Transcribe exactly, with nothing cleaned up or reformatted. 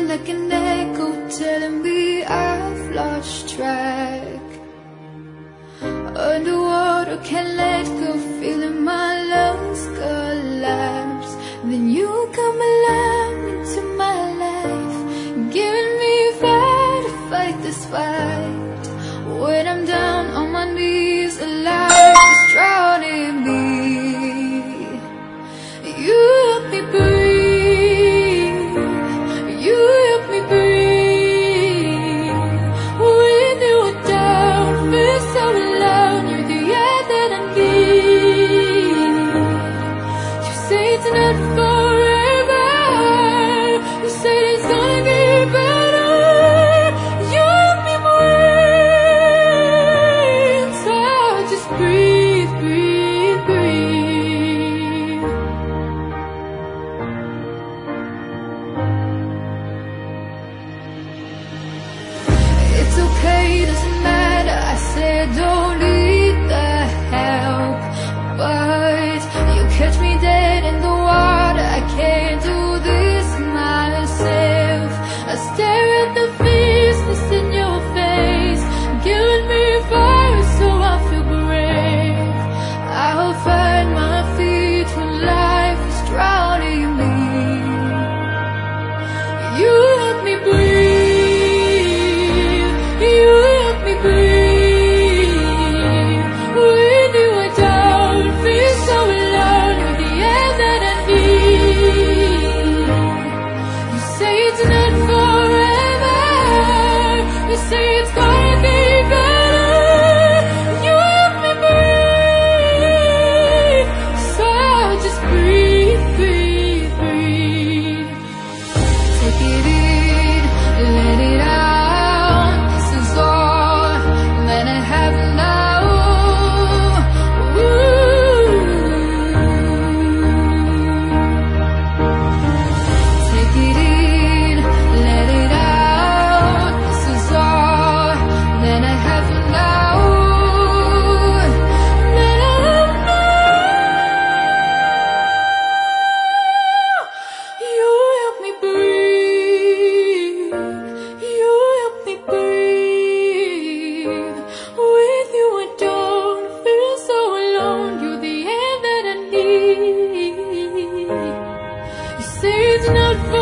like an echo telling me I've lost track. Underwater, can't let go, feeling my lungs collapse. Then you come alive into my life, giving me fire to fight this fight. When I'm down on my knees, alive is drowning me. You help me breathe, you help me breathe. When you were down, feel so alone, you're the air that I need. You say it's not forever, you say it's gonna get better. You help me breathe, so just breathe, breathe, breathe. It's okay, doesn't matter, I said don't need the help. But you catch me dead in the water, I can't do this myself. I stare at the fierceness in your face, giving me fire so I feel brave. I'll find my feet when life is drowning me. You help me breathe, you help me breathe. When you are down, feel so alone, you're the air that I need. You say it's not forever, you say it's gonna get better. You help me breathe, so just breathe, breathe, breathe. Take it in, let it out. This is all that I have now. Ooh. Take it in, let it out. This is all that I have now. That I have now. You help me breathe, you help me breathe. With you I don't feel so alone, you're the air that I need. You say it's not